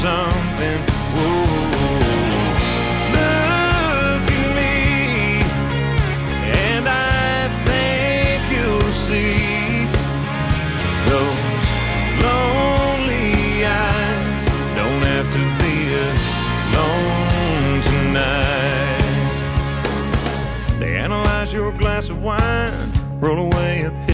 something. Whoa, look at me, and I think you'll see those lonely eyes don't have to be alone tonight. They analyze your glass of wine, roll away a